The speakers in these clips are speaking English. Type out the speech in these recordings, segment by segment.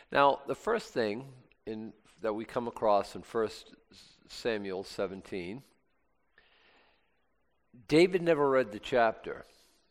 Now, the first thing that we come across in 1 Samuel 17, David never read the chapter.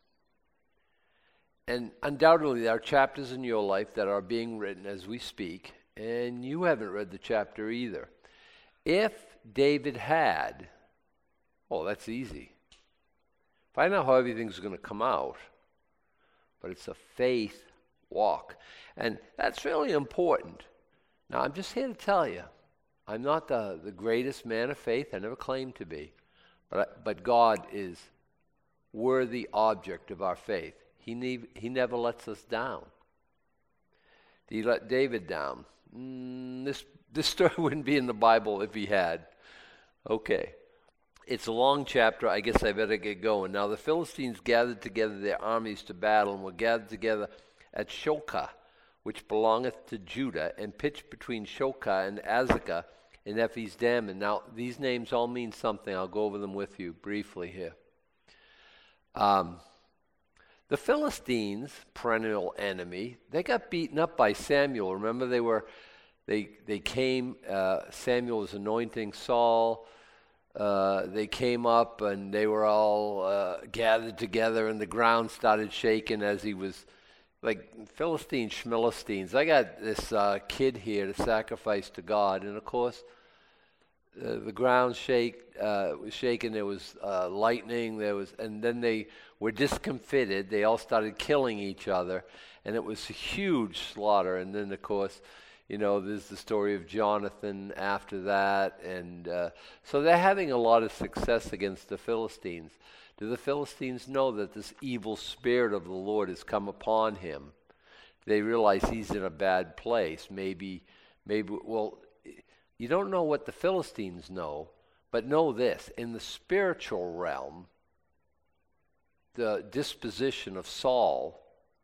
And undoubtedly, there are chapters in your life that are being written as we speak, and you haven't read the chapter either. If David had, that's easy. Find out how everything's going to come out. But it's a faith walk. And that's really important. Now, I'm just here to tell you, I'm not the greatest man of faith. I never claimed to be. But God is worthy object of our faith. He never lets us down. Did he let David down? This story wouldn't be in the Bible if he had. Okay. It's a long chapter. I guess I better get going. Now the Philistines gathered together their armies to battle, and were gathered together at Shokah, which belongeth to Judah, and pitched between Shokah and Azekah in Ephes Dammim. Now these names all mean something. I'll go over them with you briefly here. The Philistines, perennial enemy, they got beaten up by Samuel. Remember, they came. Samuel was anointing Saul. They came up and they were all gathered together, and the ground started shaking as he was, like Philistines, Schmilistines. I got this kid here to sacrifice to God, and of course, the ground was shaking. There was lightning. And then they were discomfited. They all started killing each other, and it was a huge slaughter. And then, of course, there's the story of Jonathan after that. And so they're having a lot of success against the Philistines. Do the Philistines know that this evil spirit of the Lord has come upon him? They realize he's in a bad place. Maybe, you don't know what the Philistines know, but know this. In the spiritual realm, the disposition of Saul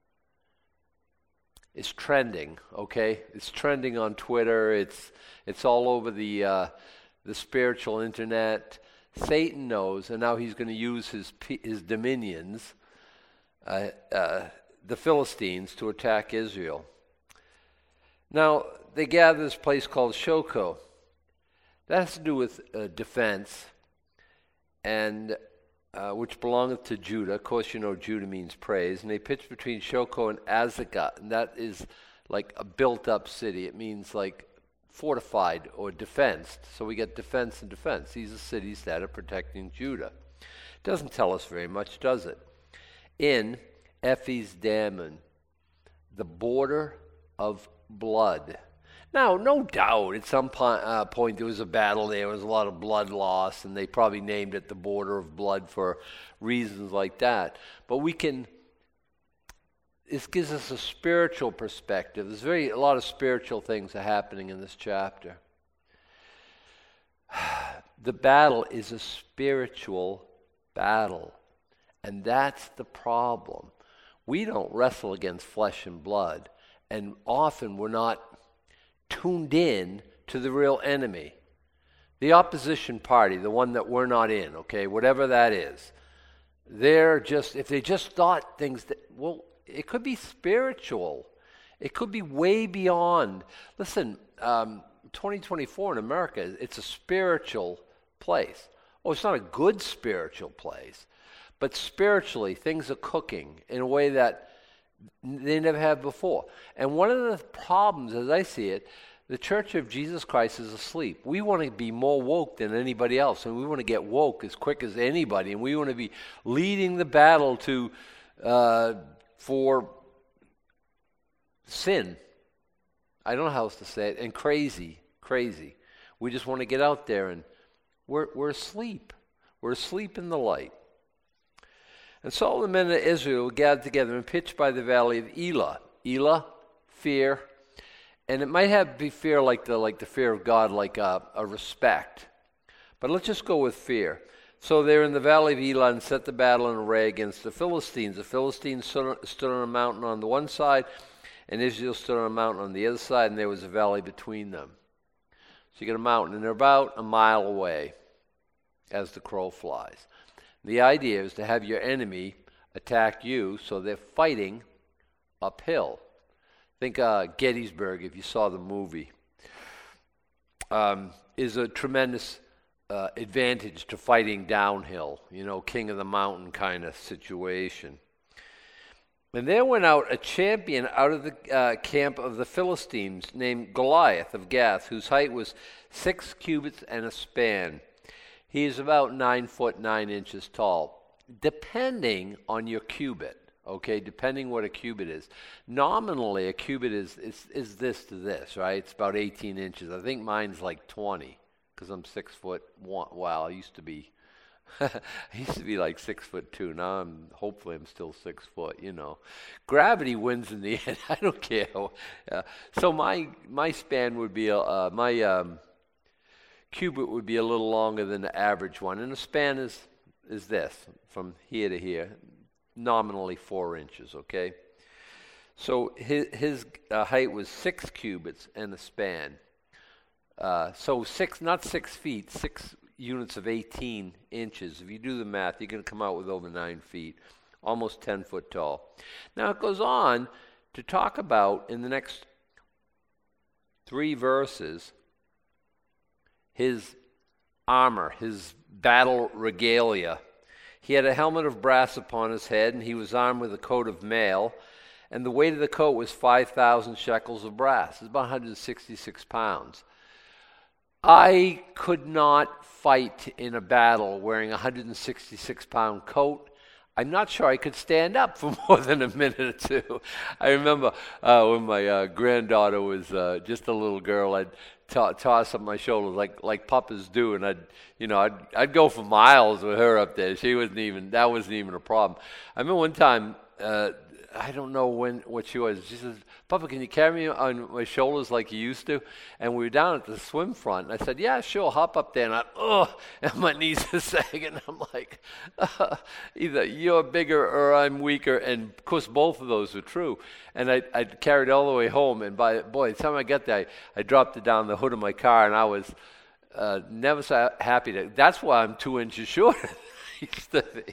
is trending, okay? It's trending on Twitter. It's all over the spiritual internet. Satan knows, and now he's going to use his dominions, the Philistines, to attack Israel. Now, they gather this place called Shoko. That has to do with defense, and which belongeth to Judah. Of course, Judah means praise. And they pitched between Shoko and Azekah, and that is like a built-up city. It means like fortified or defensed. So we get defense and defense. These are cities that are protecting Judah. It doesn't tell us very much, does it? In Ephes Dammim, the border of blood. Now, no doubt, at some point there was a battle there was a lot of blood loss, and they probably named it the border of blood for reasons like that. But this gives us a spiritual perspective. There's a lot of spiritual things are happening in this chapter. The battle is a spiritual battle, and that's the problem. We don't wrestle against flesh and blood, and often we're not tuned in to the real enemy. The opposition party, the one that we're not in, okay, whatever that is. If they just thought things it could be spiritual. It could be way beyond. Listen, 2024 in America, it's a spiritual place. It's not a good spiritual place, but spiritually, things are cooking in a way that they never have before. And one of the problems, as I see it, the Church of Jesus Christ is asleep. We want to be more woke than anybody else, and we want to get woke as quick as anybody, and we want to be leading the battle for sin. I don't know how else to say it. And crazy. We just want to get out there, and we're asleep. We're asleep in the light. And Saul and the men of Israel gathered together and pitched by the valley of Elah. Elah, fear. And it might be fear like the fear of God, like a respect. But let's just go with fear. So they're in the valley of Elah and set the battle in array against the Philistines. The Philistines stood on a mountain on the one side, and Israel stood on a mountain on the other side, and there was a valley between them. So you get a mountain, and they're about a mile away as the crow flies. The idea is to have your enemy attack you, so they're fighting uphill. Think Gettysburg, if you saw the movie, is a tremendous advantage to fighting downhill, king of the mountain kind of situation. And there went out a champion out of the camp of the Philistines named Goliath of Gath, whose height was 6 cubits and a span. He is about 9 foot 9 inches tall, depending on your cubit. Okay, depending what a cubit is. Nominally, a cubit is this to this, right? It's about 18 inches. I think mine's like 20, because I'm 6 foot 1. Wow, I used to be like 6'2". Now hopefully I'm still 6 foot. Gravity wins in the end. I don't care. So my span would be my cubit would be a little longer than the average one, and the span is this from here to here. Nominally 4 inches, okay? So his height was 6 cubits and a span. So not 6 feet, 6 units of 18 inches. If you do the math, you're going to come out with over 9 feet, almost 10 foot tall. Now it goes on to talk about, in the next 3 verses, his armor, his battle regalia. He had a helmet of brass upon his head, and he was armed with a coat of mail, and the weight of the coat was 5,000 shekels of brass. It's about 166 pounds. I could not fight in a battle wearing a 166-pound coat. I'm not sure I could stand up for more than a minute or two. I remember when my granddaughter was just a little girl, I'd toss up my shoulders like papas do, and I'd go for miles with her up there. That wasn't even a problem. I remember one time, I don't know what she was. She says, "Papa, can you carry me on my shoulders like you used to?" And we were down at the swim front, and I said, "Yeah, sure, hop up there." And my knees are sagging. I'm like, either you're bigger or I'm weaker. And of course, both of those were true. And I carried it all the way home. And by the time I got there, I dropped it down the hood of my car, and I was never so happy. That's why I'm 2 inches shorter than I used to be.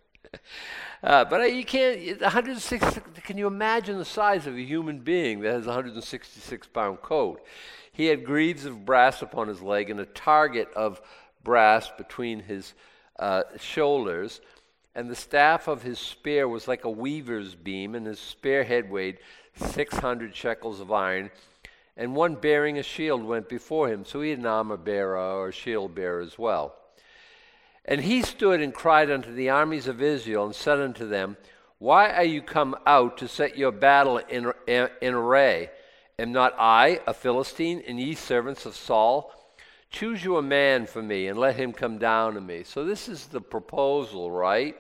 But you can't, 160, can you imagine the size of a human being that has a 166-pound coat? He had greaves of brass upon his leg and a target of brass between his shoulders, and the staff of his spear was like a weaver's beam, and his spear head weighed 600 shekels of iron, and one bearing a shield went before him. So he had an armor bearer or a shield bearer as well. And he stood and cried unto the armies of Israel and said unto them, Why are you come out to set your battle in array? Am not I a Philistine, and ye servants of Saul? Choose you a man for me, and let him come down to me. So this is the proposal, right?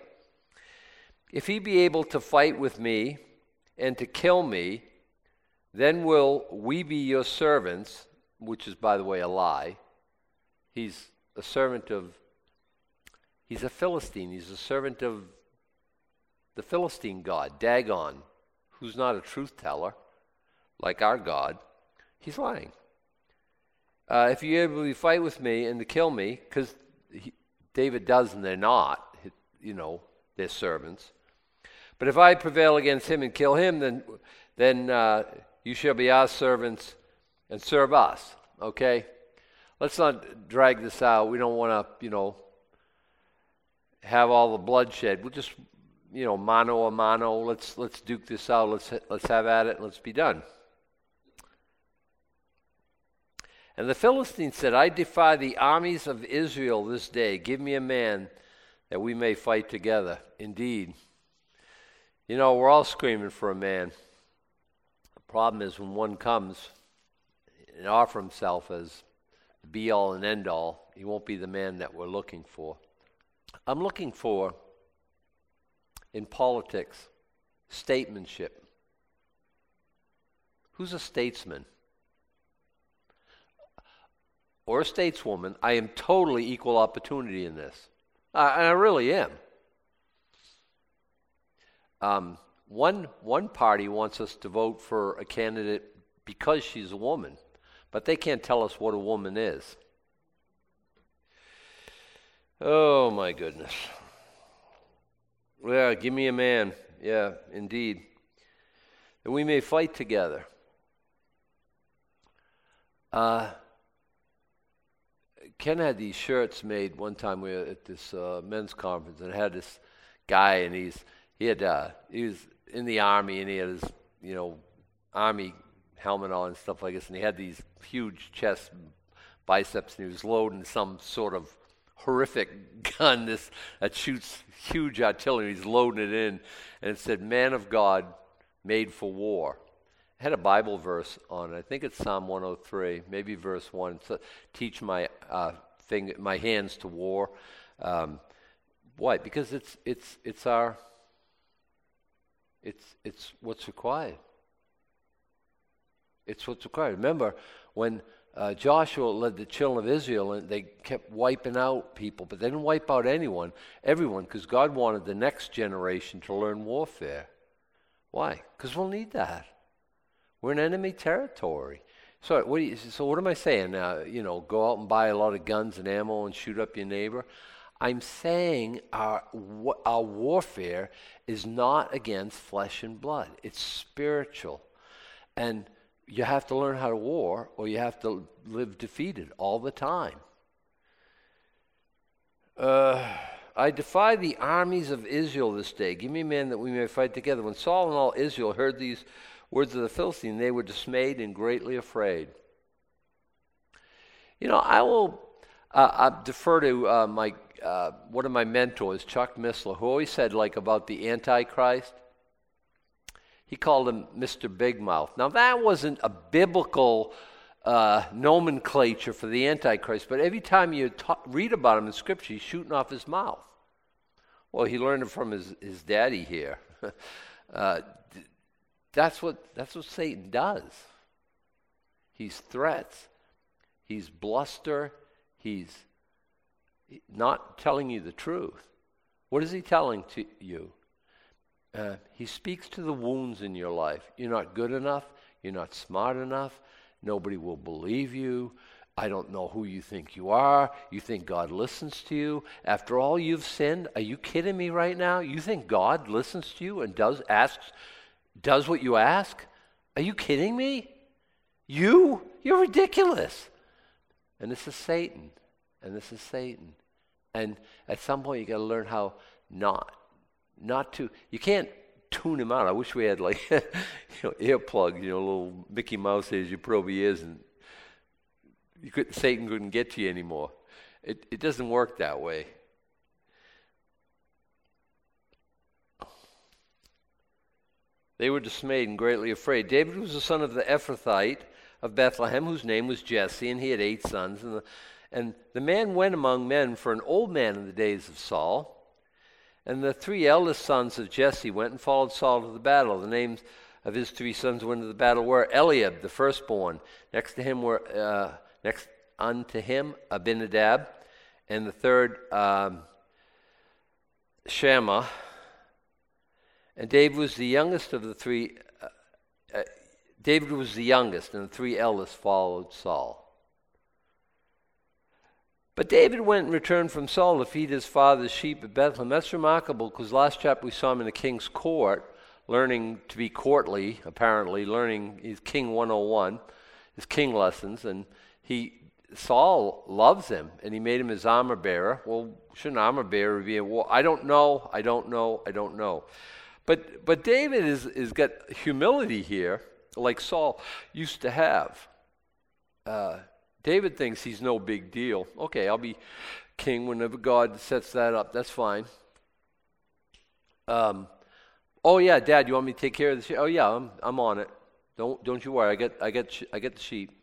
If he be able to fight with me and to kill me, then will we be your servants, which is, by the way, a lie. He's a servant of He's a Philistine. He's a servant of the Philistine god, Dagon, who's not a truth teller like our God. He's lying. If you're able to fight with me and to kill me, because David does and they're not, they're servants. But if I prevail against him and kill him, then you shall be our servants and serve us. Okay? Let's not drag this out. We don't want to, have all the bloodshed. We'll just, mano a mano. Let's duke this out. Let's have at it. And let's be done. And the Philistines said, I defy the armies of Israel this day. Give me a man that we may fight together. Indeed. We're all screaming for a man. The problem is when one comes and offers himself as the be-all and end-all, he won't be the man that we're looking for. I'm looking for, in politics, statesmanship. Who's a statesman? Or a stateswoman? I am totally equal opportunity in this. And I really am. One party wants us to vote for a candidate because she's a woman, but they can't tell us what a woman is. Oh, my goodness. Yeah, give me a man. Yeah, indeed. That we may fight together. Ken had these shirts made one time. We were at this men's conference, and it had this guy, and he was in the army, and he had his army helmet on and stuff like this, and he had these huge chest biceps, and he was loading some sort of horrific gun that shoots huge artillery. He's loading it in, and it said, "Man of God, made for war." It had a Bible verse on it. I think it's Psalm 103, maybe verse 1. So, teach my hands to war. Why? Because it's what's required. It's what's required. Remember when Joshua led the children of Israel, and they kept wiping out people, but they didn't wipe out everyone, because God wanted the next generation to learn warfare. Why? Because we'll need that. We're in enemy territory. So what am I saying? Go out and buy a lot of guns and ammo and shoot up your neighbor? I'm saying our warfare is not against flesh and blood. It's spiritual. And you have to learn how to war, or you have to live defeated all the time. I defy the armies of Israel this day. Give me a man that we may fight together. When Saul and all Israel heard these words of the Philistine, they were dismayed and greatly afraid. I will defer to one of my mentors, Chuck Missler, who always said about the Antichrist. He called him Mr. Big Mouth. Now that wasn't a biblical nomenclature for the Antichrist, but every time you read about him in Scripture, he's shooting off his mouth. Well, he learned it from his daddy here. That's what Satan does. He's threats. He's bluster. He's not telling you the truth. What is he telling to you? He speaks to the wounds in your life. You're not good enough. You're not smart enough. Nobody will believe you. I don't know who you think you are. You think God listens to you. After all you've sinned, are you kidding me right now? You think God listens to you and does what you ask? Are you kidding me? You're ridiculous. And this is Satan. And this is Satan. And at some point you got to learn how not to. You can't tune him out. I wish we had earplugs, little Mickey Mouse ears you put over your ears, and Satan couldn't get to you anymore. It doesn't work that way. They were dismayed and greatly afraid. David was the son of the Ephrathite of Bethlehem, whose name was Jesse, and he had 8 sons. And the man went among men for an old man in the days of Saul. And the 3 eldest sons of Jesse went and followed Saul to the battle. The names of his 3 sons who went to the battle were Eliab, the firstborn. Next unto him, Abinadab, and the third, Shammah. And David was the youngest of the 3. David was the youngest, and the 3 eldest followed Saul. But David went and returned from Saul to feed his father's sheep at Bethlehem. That's remarkable because last chapter we saw him in the king's court, learning to be courtly, apparently, learning his King 101, his king lessons, and Saul loves him, and he made him his armor bearer. Well, shouldn't an armor bearer be a war? I don't know. But David is got humility here, like Saul used to have. David thinks he's no big deal. Okay, I'll be king whenever God sets that up. That's fine. Oh yeah, Dad, you want me to take care of the sheep? Oh yeah, I'm on it. Don't you worry. I get the sheep.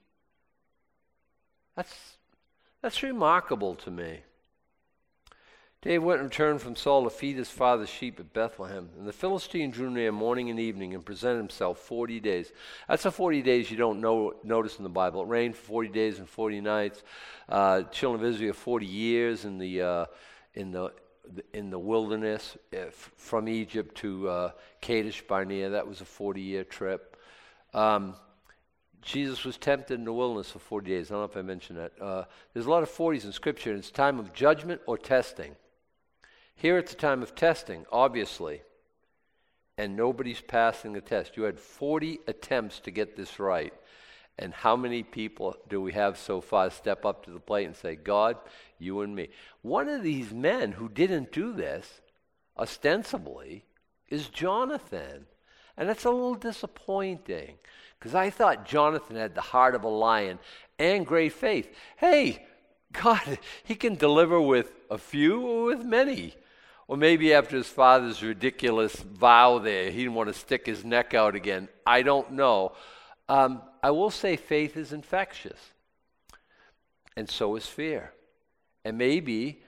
That's remarkable to me. David went and returned from Saul to feed his father's sheep at Bethlehem. And the Philistine drew near morning and evening and presented himself 40 days. That's the 40 days you don't notice in the Bible. It rained for 40 days and 40 nights. Children of Israel 40 years in the wilderness from Egypt to Kadesh Barnea. That was a 40-year trip. Jesus was tempted in the wilderness for 40 days. I don't know if I mentioned that. There's a lot of 40s in Scripture, and it's time of judgment or testing. Here it's a time of testing, obviously, and nobody's passing the test. You had 40 attempts to get this right, And how many people do we have so far step up to the plate and say, God, you and me? One of these men who didn't do this, ostensibly, is Jonathan. And that's a little disappointing, because I thought Jonathan had the heart of a lion and great faith. Hey, God, he can deliver with a few or with many. Or maybe after his father's ridiculous vow there, he didn't want to stick his neck out again. I don't know. I will say faith is infectious, and so is fear. And maybe,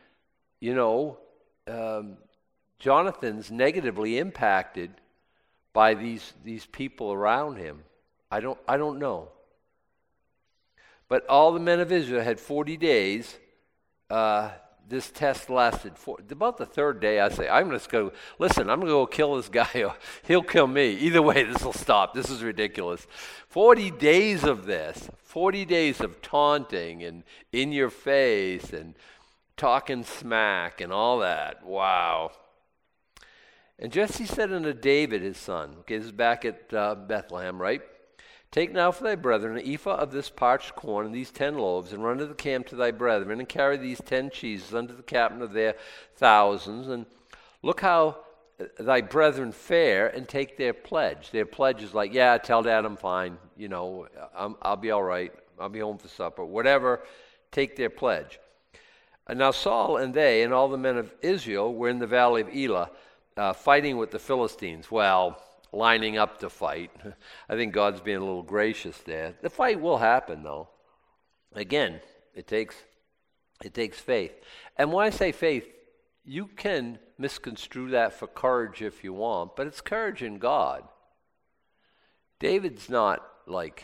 Jonathan's negatively impacted by these people around him. I don't know. But all the men of Israel had 40 days. This test lasted about the third day. I say, I'm going to go kill this guy, or he'll kill me. Either way, this will stop. This is ridiculous. 40 days of this, 40 days of taunting and in your face and talking smack and all that. Wow. And Jesse said unto David his son, okay, this is back at Bethlehem, right? Take now for thy brethren an ephah of this parched corn and these 10 loaves, and run to the camp to thy brethren, and carry these 10 cheeses unto the captain of their thousands, and look how thy brethren fare, and take their pledge. Their pledge is like, yeah, tell Dad I'm fine, I'll be all right, I'll be home for supper, whatever, take their pledge. And now Saul and they and all the men of Israel were in the valley of Elah, fighting with the Philistines. Well, lining up to fight. I think God's being a little gracious there. The fight will happen, though. Again, it takes faith. And when I say faith, you can misconstrue that for courage if you want, but it's courage in God. David's not like,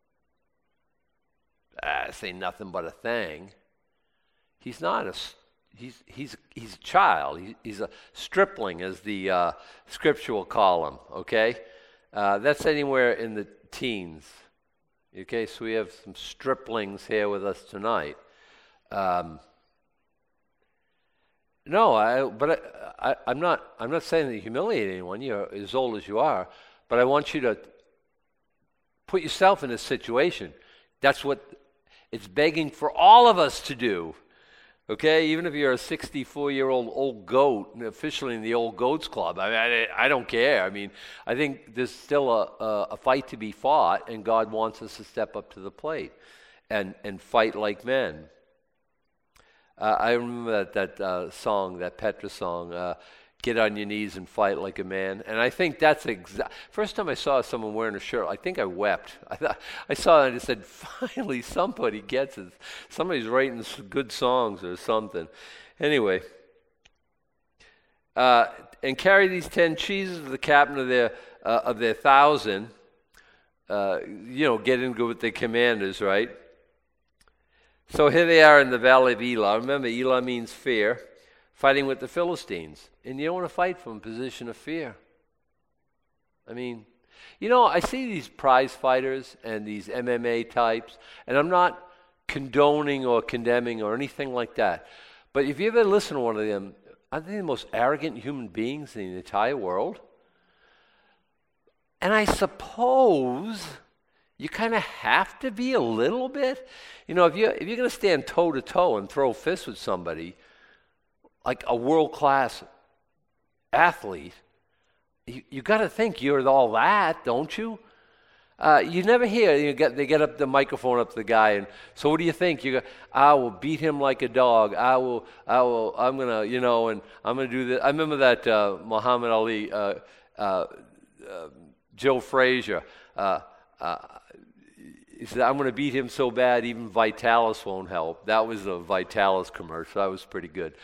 say nothing but a thing. He's not He's a child. He's a stripling, as the scripture will call him, okay? That's anywhere in the teens. Okay, so we have some striplings here with us tonight. I'm not saying that you humiliate anyone. You're as old as you are, but I want you to put yourself in a situation. That's what it's begging for all of us to do. Okay, even if you're a 64-year-old old goat, officially in the Old Goats Club, I don't care. I think there's still a fight to be fought, and God wants us to step up to the plate and fight like men. I remember that song, that Petra song, get on your knees and fight like a man. And I think that's first time I saw someone wearing a shirt, I think I wept. I saw it and I said, finally somebody gets it. Somebody's writing some good songs or something. Anyway, and carry these 10 cheeses to the captain of their 1,000. Get in good with the commanders, right? So here they are in the valley of Elah. Remember, Elah means fear. Fighting with the Philistines. And you don't want to fight from a position of fear. I see these prize fighters and these MMA types, and I'm not condoning or condemning or anything like that. But if you ever listen to one of them, aren't they the most arrogant human beings in the entire world? And I suppose you kind of have to be a little bit. If you're going to stand toe-to-toe and throw fists with somebody, like a world-class athlete, you got to think you're all that, don't you? You never hear they get up the microphone up to the guy, and so what do you think? You go, I will beat him like a dog. I'm gonna, and I'm gonna do this. I remember that Muhammad Ali, Joe Frazier. He said, I'm going to beat him so bad even Vitalis won't help. That was a Vitalis commercial. That was pretty good.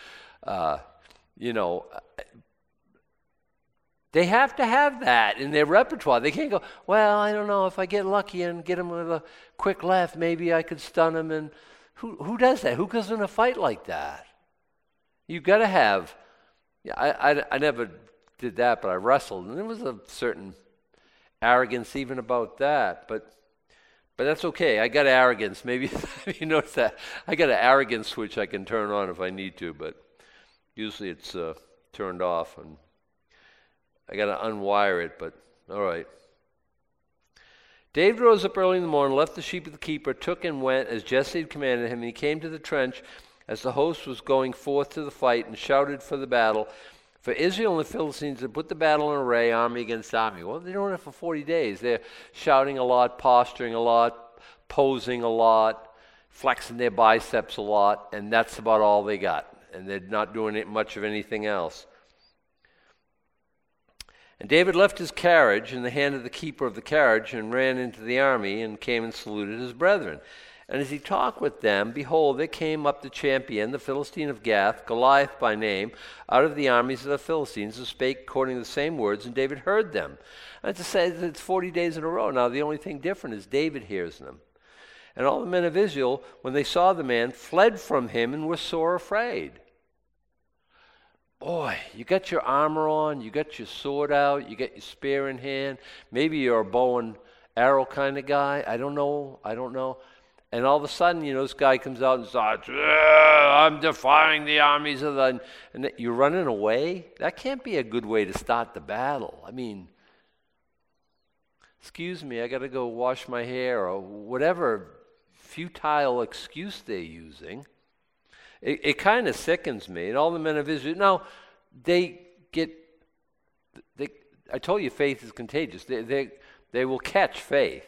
They have to have that in their repertoire. They can't go, well, I don't know, if I get lucky and get him with a quick left, maybe I could stun him. And who does that? Who goes in a fight like that? You've got to have, I never did that, but I wrestled, and there was a certain arrogance even about that, but that's okay. I got arrogance. Maybe you notice that. I got an arrogance switch I can turn on if I need to, but usually it's turned off, and I got to unwire it, but all right. David rose up early in the morning, left the sheep with the keeper, took and went as Jesse had commanded him, and he came to the trench as the host was going forth to the fight and shouted for the battle. For Israel and the Philistines had put the battle in array, army against army. Well, they're doing it for 40 days. They're shouting a lot, posturing a lot, posing a lot, flexing their biceps a lot, and that's about all they got. And they're not doing much of anything else. And David left his carriage in the hand of the keeper of the carriage and ran into the army and came and saluted his brethren. And as he talked with them, behold, there came up the champion, the Philistine of Gath, Goliath by name, out of the armies of the Philistines, who spake according to the same words, and David heard them. And to say that it's 40 days in a row. Now, the only thing different is David hears them. And all the men of Israel, when they saw the man, fled from him and were sore afraid. Boy, you got your armor on, you got your sword out, you got your spear in hand. Maybe you're a bow and arrow kind of guy. I don't know. And all of a sudden, this guy comes out and starts, I'm defying the armies of the... And you're running away? That can't be a good way to start the battle. I mean, excuse me, I got to go wash my hair, or whatever futile excuse they're using. It kind of sickens me. And all the men of Israel, now, I told you faith is contagious. They will catch faith.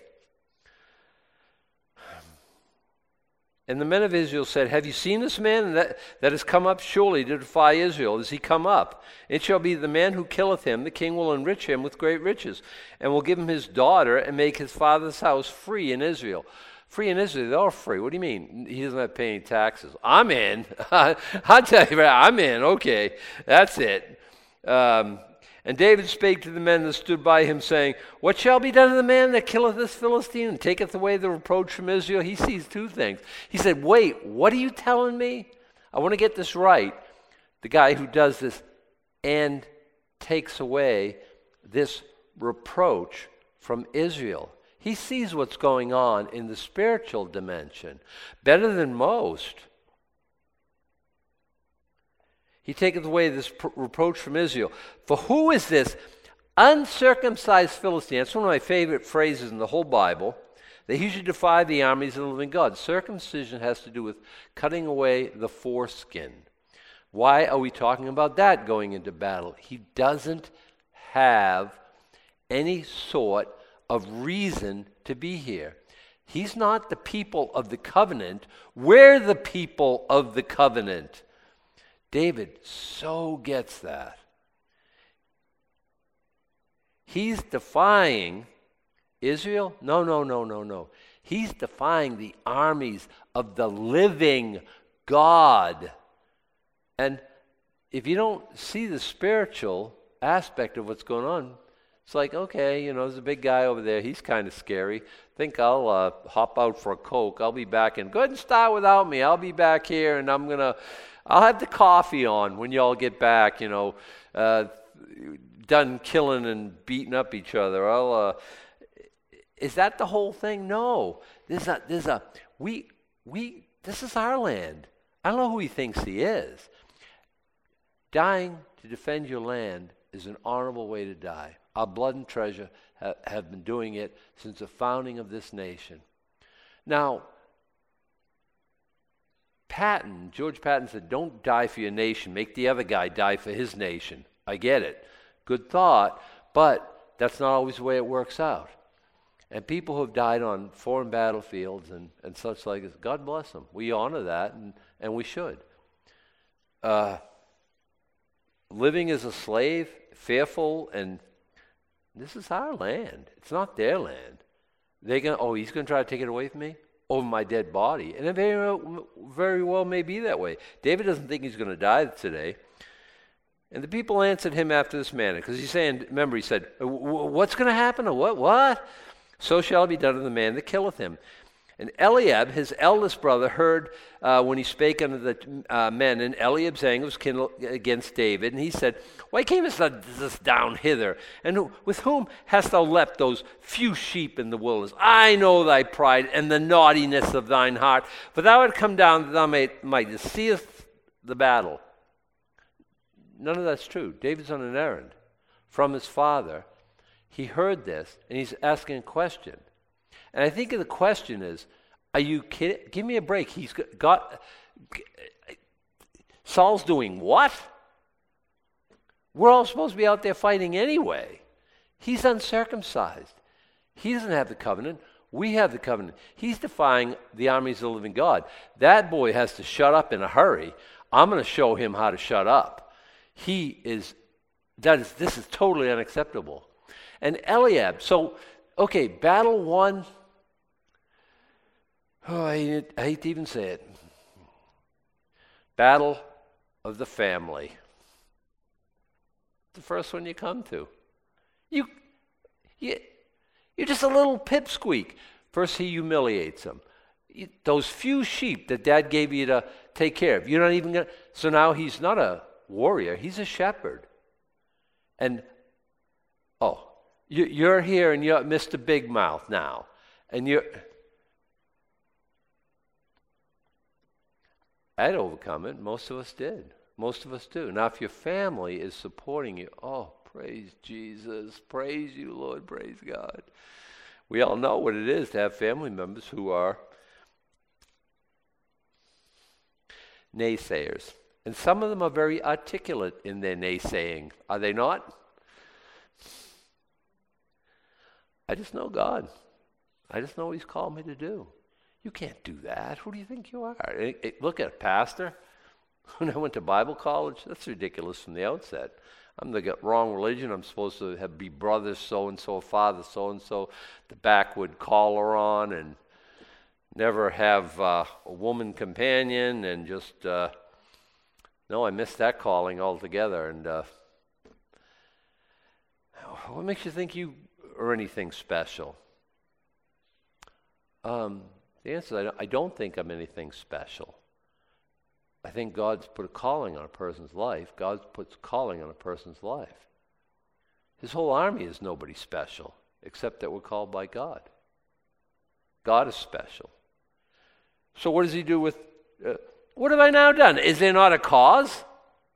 And the men of Israel said, have you seen this man that has come up surely to defy Israel? Is he come up? It shall be the man who killeth him, the king will enrich him with great riches, and will give him his daughter, and make his father's house free in Israel. Free in Israel, they're all free. What do you mean? He doesn't have to pay any taxes. I'm in. I'll tell you, I'm in. Okay, that's it. And David spake to the men that stood by him, saying, what shall be done to the man that killeth this Philistine and taketh away the reproach from Israel? He sees two things. He said, wait, what are you telling me? I want to get this right. The guy who does this and takes away this reproach from Israel. He sees what's going on in the spiritual dimension better than most. He taketh away this reproach from Israel. For who is this uncircumcised Philistine? That's one of my favorite phrases in the whole Bible. That he should defy the armies of the living God. Circumcision has to do with cutting away the foreskin. Why are we talking about that going into battle? He doesn't have any sort of reason to be here. He's not the people of the covenant. We're the people of the covenant. David so gets that. He's defying Israel? No. He's defying the armies of the living God. And if you don't see the spiritual aspect of what's going on, it's like, okay, there's a big guy over there. He's kind of scary. Think I'll hop out for a Coke. I'll be back in. Go ahead and start without me. I'll be back here, and I'll have the coffee on when y'all get back, done killing and beating up each other. Is that the whole thing? No. This is our land. I don't know who he thinks he is. Dying to defend your land is an honorable way to die. Our blood and treasure have been doing it since the founding of this nation. Now, George Patton said, don't die for your nation. Make the other guy die for his nation. I get it. Good thought, but that's not always the way it works out. And people who have died on foreign battlefields and such like this, God bless them. We honor that, and we should. Living as a slave, fearful, and this is our land. It's not their land. He's going to try to take it away from me? Over my dead body. And it very well may be that way. David doesn't think he's going to die today. And the people answered him after this manner. Because he's saying, remember, he said, what's going to happen? Or what? So shall it be done to the man that killeth him. And Eliab, his eldest brother, heard when he spake unto the men, and Eliab's anger was kindled against David. And he said, why camest thou down hither? And with whom hast thou left those few sheep in the wilderness? I know thy pride and the naughtiness of thine heart. For thou art come down that thou might seest the battle. None of that's true. David's on an errand from his father. He heard this, and he's asking a question. And I think the question is, are you kidding? Give me a break. He's got Saul's doing what? We're all supposed to be out there fighting anyway. He's uncircumcised. He doesn't have the covenant. We have the covenant. He's defying the armies of the living God. That boy has to shut up in a hurry. I'm going to show him how to shut up. This is totally unacceptable. And Eliab, so, okay, battle one. Oh, I hate to even say it. Battle of the family. The first one you come to. You're just a little pipsqueak. First, he humiliates him. Those few sheep that Dad gave you to take care of, you're not even going to. So now he's not a warrior, he's a shepherd. And, you're here and you're Mr. Big Mouth now. And I'd overcome it. Most of us did. Most of us do. Now, if your family is supporting you, praise Jesus. Praise you, Lord. Praise God. We all know what it is to have family members who are naysayers. And some of them are very articulate in their naysaying. Are they not? I just know God. I just know what He's called me to do. You can't do that. Who do you think you are? Look at a pastor. When I went to Bible college, that's ridiculous from the outset. I'm the wrong religion. I'm supposed to be brothers so-and-so, father so-and-so, the backwood collar on, and never have a woman companion, and just, no, I missed that calling altogether. And what makes you think you are anything special? The answer is I don't think I'm anything special. I think God's put a calling on a person's life. God puts calling on a person's life. His whole army is nobody special, except that we're called by God. God is special. So what does he do with, what have I now done? Is there not a cause?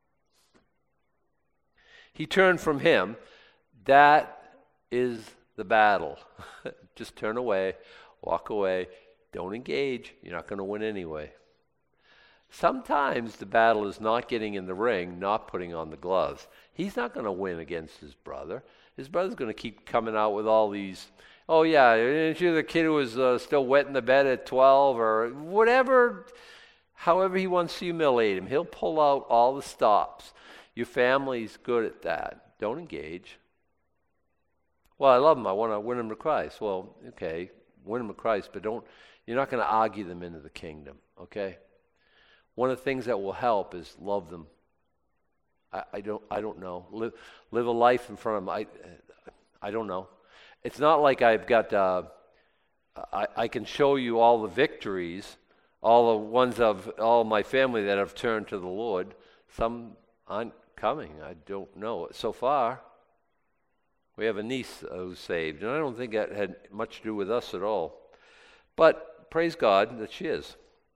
He turned from him. That is the battle. Just turn away, walk away, don't engage. You're not going to win anyway. Sometimes the battle is not getting in the ring, not putting on the gloves. He's not going to win against his brother. His brother's going to keep coming out with all these, aren't you the kid who was still wet in the bed at 12 or whatever, however he wants to humiliate him. He'll pull out all the stops. Your family's good at that. Don't engage. Well, I love him. I want to win him to Christ. Well, okay, win him to Christ, but you're not going to argue them into the kingdom, okay? One of the things that will help is love them. I don't know. Live a life in front of them. I don't know. It's not like I've got. I can show you all the victories, all the ones of all my family that have turned to the Lord. Some aren't coming. I don't know. So far, we have a niece who's saved, and I don't think that had much to do with us at all. But praise God that she is.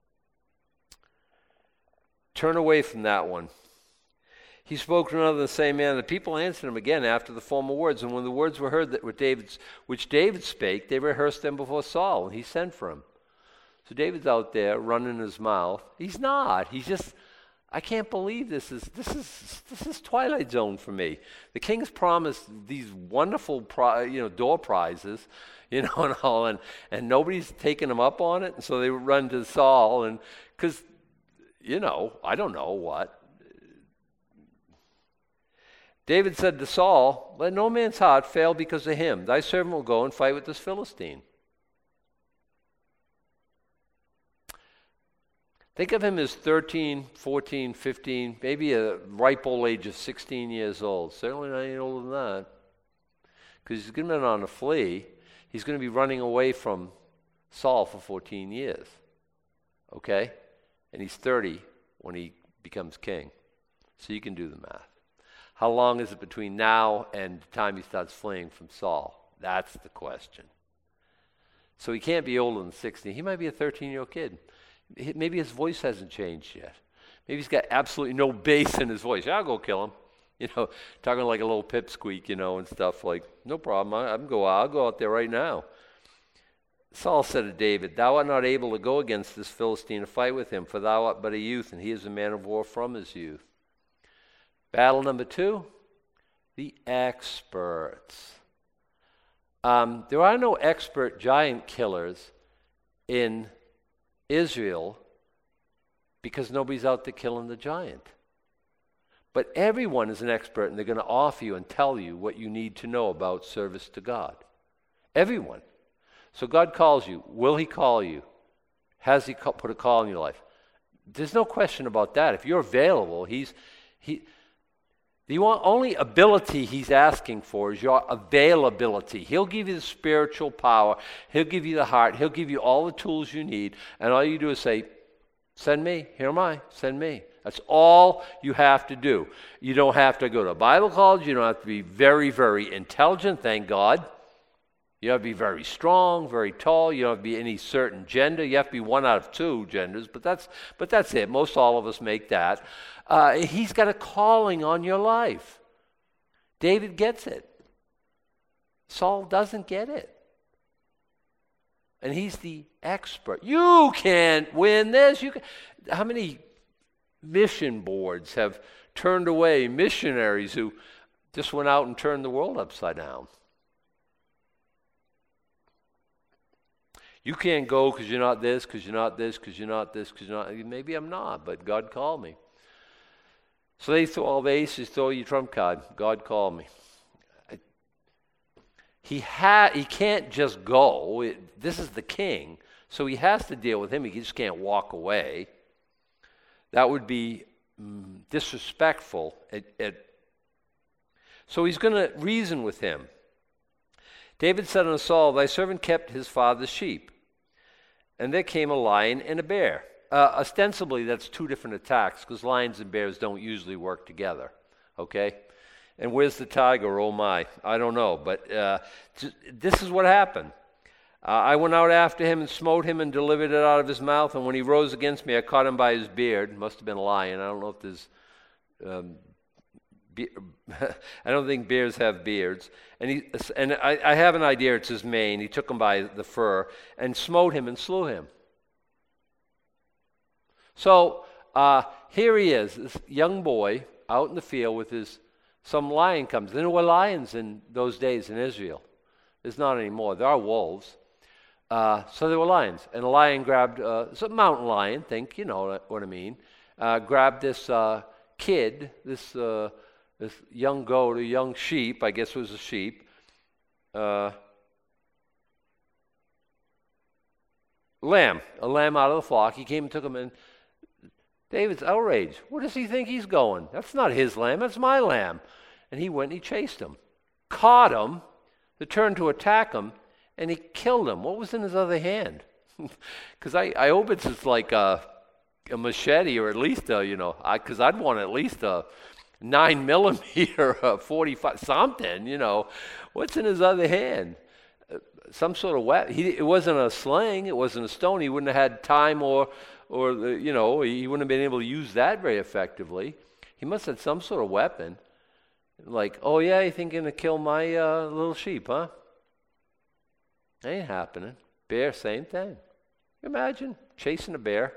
Turn away from that one. He spoke to another in the same manner. The people answered him again after the former words. And when the words were heard that were which David spake, they rehearsed them before Saul, and he sent for him. So David's out there running his mouth. He's not. He's just, I can't believe this is Twilight Zone for me. The king's promised these wonderful door prizes, and all, and nobody's taking them up on it. And so they run to Saul, and because I don't know what. David said to Saul, let no man's heart fail because of him. Thy servant will go and fight with this Philistine. Think of him as 13, 14, 15, maybe a ripe old age of 16 years old. Certainly not any older than that. Because he's going to be on a flee. He's going to be running away from Saul for 14 years. Okay? And he's 30 when he becomes king. So you can do the math. How long is it between now and the time he starts fleeing from Saul? That's the question. So he can't be older than 16. He might be a 13-year-old kid. Maybe his voice hasn't changed yet. Maybe he's got absolutely no bass in his voice. I'll go kill him. Talking like a little pipsqueak, and stuff like, no problem. I'll go out there right now. Saul said to David, "Thou art not able to go against this Philistine to fight with him, for thou art but a youth, and he is a man of war from his youth." Battle number 2, the experts. There are no expert giant killers in Israel because nobody's out there killing the giant. But everyone is an expert, and they're going to offer you and tell you what you need to know about service to God. Everyone. So God calls you. Will he call you? Has he put a call in your life? There's no question about that. If you're available, the only ability he's asking for is your availability. He'll give you the spiritual power. He'll give you the heart. He'll give you all the tools you need. And all you do is say, "Send me. Here am I. Send me." That's all you have to do. You don't have to go to Bible college. You don't have to be very, very intelligent, thank God. You have to be very strong, very tall. You don't have to be any certain gender. You have to be one out of 2 genders, but that's it. Most all of us make that. He's got a calling on your life. David gets it. Saul doesn't get it. And he's the expert. You can't win this. How many mission boards have turned away missionaries who just went out and turned the world upside down? You can't go because you're not this, because you're not this, because you're not this, because you're not. Maybe I'm not, but God called me. So they throw all the aces, throw your trump card. God called me. He can't just go. This is the king, so he has to deal with him. He just can't walk away. That would be disrespectful. So he's going to reason with him. David said unto Saul, "Thy servant kept his father's sheep, and there came a lion and a bear." Ostensibly, that's 2 different attacks, because lions and bears don't usually work together, okay? And where's the tiger? Oh my, I don't know, but this is what happened. I went out after him and smote him and delivered it out of his mouth, and when he rose against me, I caught him by his beard. Must have been a lion. I don't know if there's... I don't think bears have beards. And I have an idea it's his mane. He took him by the fur and smote him and slew him. So here he is, this young boy out in the field with some lion comes. There were lions in those days in Israel. There's not anymore. There are wolves. So there were lions. And a lion grabbed, it's a mountain lion, you know what I mean, grabbed this kid, this young goat, a young sheep, I guess it was a sheep, a lamb out of the flock. He came and took him, and David's outraged. Where does he think he's going? That's not his lamb, that's my lamb. And he went and he chased him, caught him, they turned to attack him, and he killed him. What was in his other hand? Because I hope it's just like a machete, or at least because I'd want at least a 9mm, 45, something, What's in his other hand? Some sort of weapon. It wasn't a sling. It wasn't a stone. He wouldn't have had time he wouldn't have been able to use that very effectively. He must have had some sort of weapon. Like, oh yeah, you think you're going to kill my little sheep, huh? Ain't happening. Bear, same thing. Imagine chasing a bear.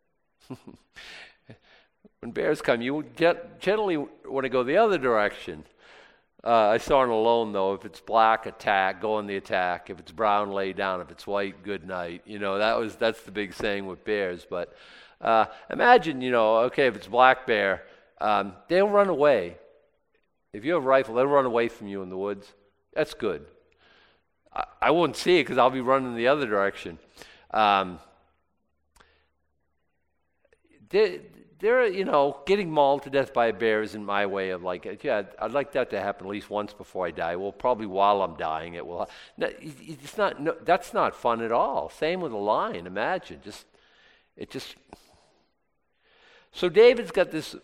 When bears come, you generally want to go the other direction. I saw it alone, though. If it's black, attack, go on the attack. If it's brown, lay down. If it's white, good night. That's the big saying with bears. But imagine, okay, if it's black bear, they'll run away. If you have a rifle, they'll run away from you in the woods. That's good. I won't see it because I'll be running the other direction. Getting mauled to death by a bear isn't my way of I'd like that to happen at least once before I die. Well, probably while I'm dying it will. That's not fun at all. Same with a lion. Imagine, So David's got this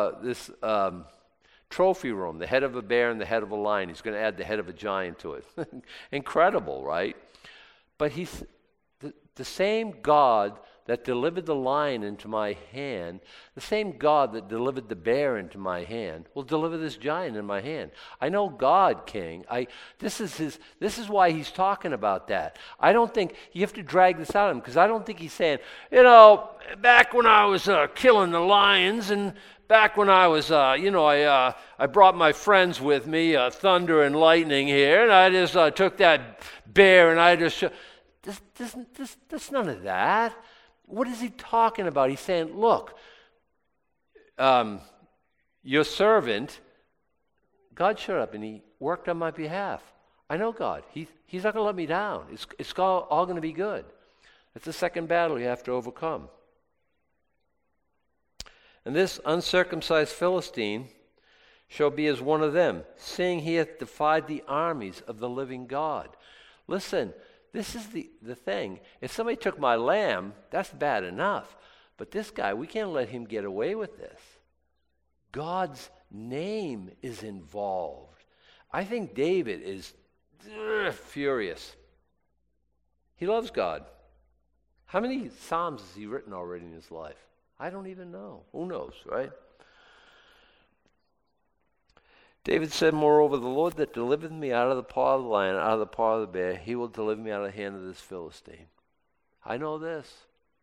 trophy room, the head of a bear and the head of a lion. He's going to add the head of a giant to it. Incredible, right? But he's the same God that delivered the lion into my hand, the same God that delivered the bear into my hand, will deliver this giant in my hand. I know God, King. This is why he's talking about that. I don't think you have to drag this out of him, because I don't think he's saying, back when I was killing the lions, and back when I was, I brought my friends with me, thunder and lightning here, and I just took that bear and I just... There's none of that. What is he talking about? He's saying, look, your servant, God showed up and he worked on my behalf. I know God. He's not going to let me down. It's all going to be good. That's the second battle you have to overcome. And this uncircumcised Philistine shall be as one of them, seeing he hath defied the armies of the living God. Listen, this is the thing. If somebody took my lamb, that's bad enough. But this guy, we can't let him get away with this. God's name is involved. I think David is furious. He loves God. How many Psalms has he written already in his life? I don't even know. Who knows, right? David said, moreover, the Lord that delivered me out of the paw of the lion, out of the paw of the bear, he will deliver me out of the hand of this Philistine. I know this.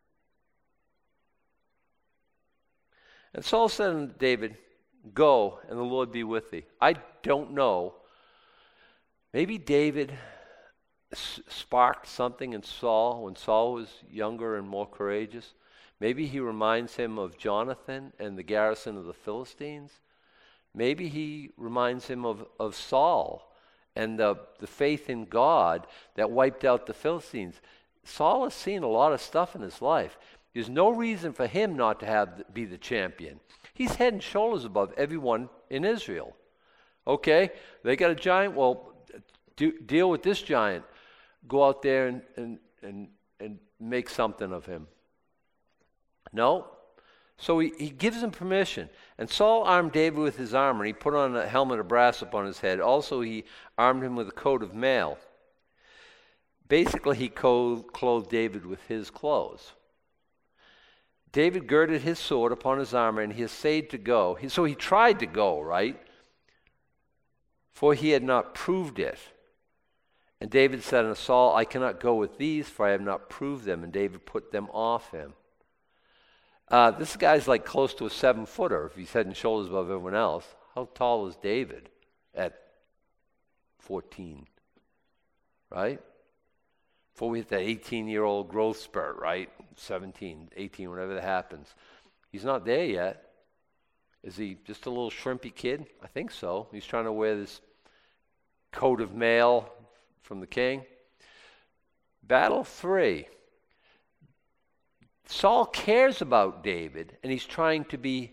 And Saul said unto David, go, and the Lord be with thee. I don't know. Maybe David sparked something in Saul when Saul was younger and more courageous. Maybe he reminds him of Jonathan and the garrison of the Philistines. Maybe he reminds him of Saul and the faith in God that wiped out the Philistines. Saul has seen a lot of stuff in his life. There's no reason for him not to be the champion. He's head and shoulders above everyone in Israel. Okay, they got a giant. Well, deal with this giant. Go out there and make something of him. No. So he gives him permission. And Saul armed David with his armor. He put on a helmet of brass upon his head. Also, he armed him with a coat of mail. Basically, he clothed David with his clothes. David girded his sword upon his armor, and he essayed to go. So he tried to go, right? For he had not proved it. And David said unto Saul, I cannot go with these, for I have not proved them. And David put them off him. This guy's like close to a 7-footer if he's head and shoulders above everyone else. How tall is David at 14? Right? Before we hit that 18-year-old growth spurt, right? 17, 18, whenever that happens. He's not there yet. Is he just a little shrimpy kid? I think so. He's trying to wear this coat of mail from the king. Battle 3. Saul cares about David, and he's trying to be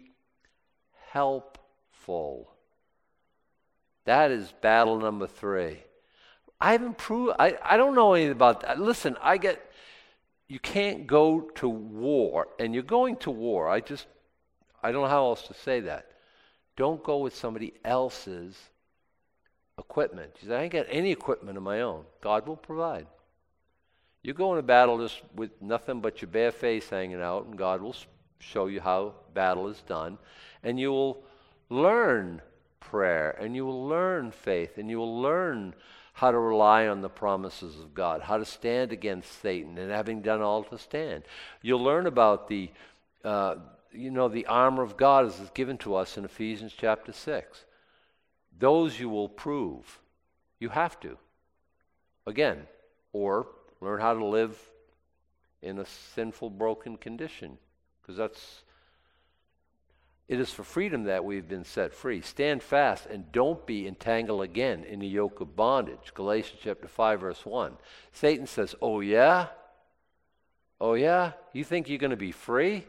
helpful. That is battle number 3. I don't know anything about that. Listen, you can't go to war, and you're going to war. I don't know how else to say that. Don't go with somebody else's equipment. You say, I ain't got any equipment of my own. God will provide. You go into battle just with nothing but your bare face hanging out, and God will show you how battle is done. And you will learn prayer, and you will learn faith, and you will learn how to rely on the promises of God, how to stand against Satan, and having done all to stand. You'll learn about the armor of God as is given to us in Ephesians chapter 6. Those you will prove. You have to. Again, or learn how to live in a sinful, broken condition. Because it is for freedom that we've been set free. Stand fast and don't be entangled again in the yoke of bondage. Galatians chapter 5, verse 1. Satan says, oh yeah? Oh yeah? You think you're going to be free?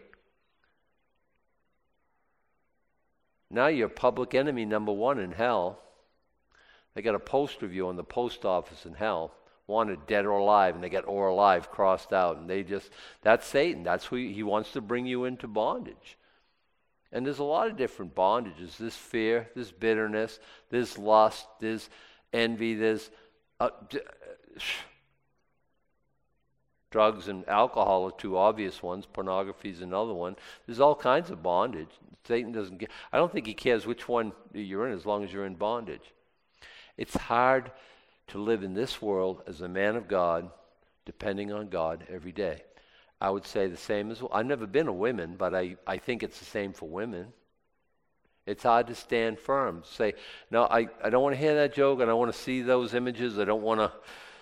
Now you're public enemy number 1 in hell. They got a poster of you on the post office in hell. Wanted dead or alive, and they got or alive crossed out, and that's Satan. That's who he wants to bring you into bondage. And there's a lot of different bondages. There's fear, there's bitterness, there's lust, there's envy, there's Drugs and alcohol are two obvious ones. Pornography is another one. There's all kinds of bondage. Satan doesn't get, I don't think he cares which one you're in as long as you're in bondage. It's hard to live in this world as a man of God, depending on God every day. I would say the same as well. I've never been a woman, but I think it's the same for women. It's hard to stand firm. Say, no, I don't want to hear that joke. I don't want to see those images. I don't want to.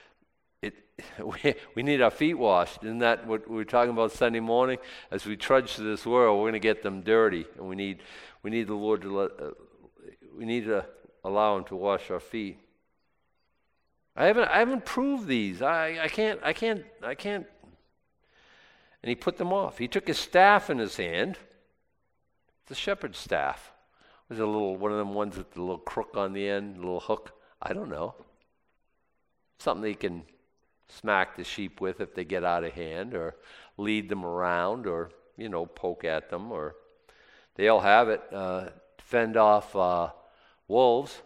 We need our feet washed. Isn't that what we were talking about Sunday morning? As we trudge through this world, we're going to get them dirty, and we need the Lord to we need to allow Him to wash our feet. I haven't proved these. I can't. And he put them off. He took his staff in his hand. It's a shepherd's staff. It was a little one of them ones with the little crook on the end, a little hook. I don't know. Something he can smack the sheep with if they get out of hand, or lead them around, or poke at them, or they all have it. Fend off wolves.